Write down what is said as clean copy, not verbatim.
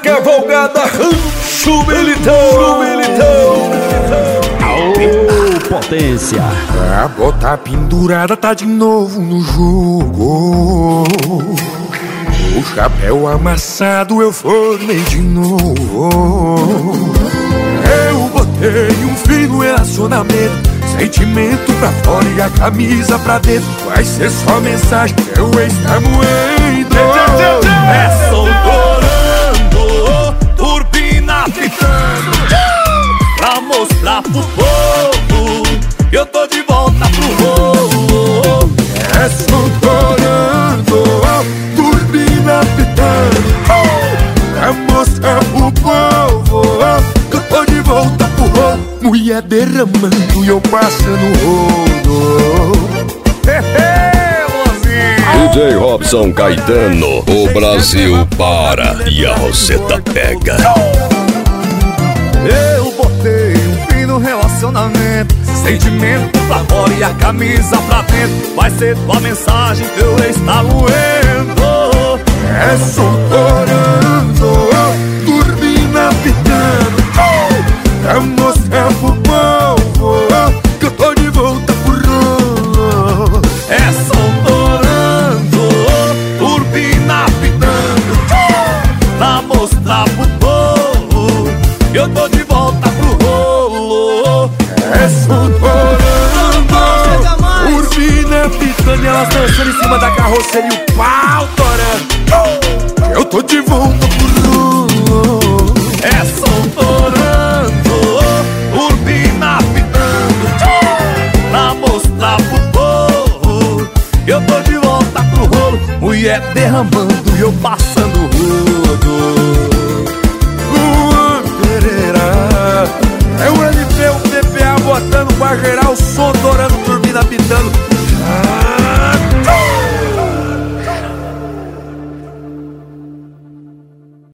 cavalgada Rancho Militão. Aô, potência! A bota pendurada tá de novo no jogo. O chapéu amassado eu formei de novo. Eu botei um fim no relacionamento, sentimento pra fora e a camisa pra dentro. Vai ser só mensagem, teu ex tá moendo. É soltorando, turbina pitando, pra mostrar pro povo que eu tô de volta pro rolo. É soltorando, turbina pitando, pra mostrar pro povo que eu tô de volta pro rolo. Mulher derramando e eu passando rolo. DJ Robson Caetano, o Brasil para e a Roseta pega. Eu botei um fim no relacionamento, sentimento pra fora e a camisa pra dentro. Vai ser tua mensagem, teu ex tá moendo. É soltorando, turbina pitando, pra mostrar pro povo que eu tô de volta pro rolo. É soltorando, turbina pitando, pra mostrar pro povo que eu tô de volta pro rolo. É soltorando, turbina pitando, e elas dançando em cima da carroceria e o pau torando. Eu tô de volta pro rolo. É soltorando, turbina pitando, pra mostrar pro povo que eu tô de volta pro rolo. Mulher derramando e eu passando rolo.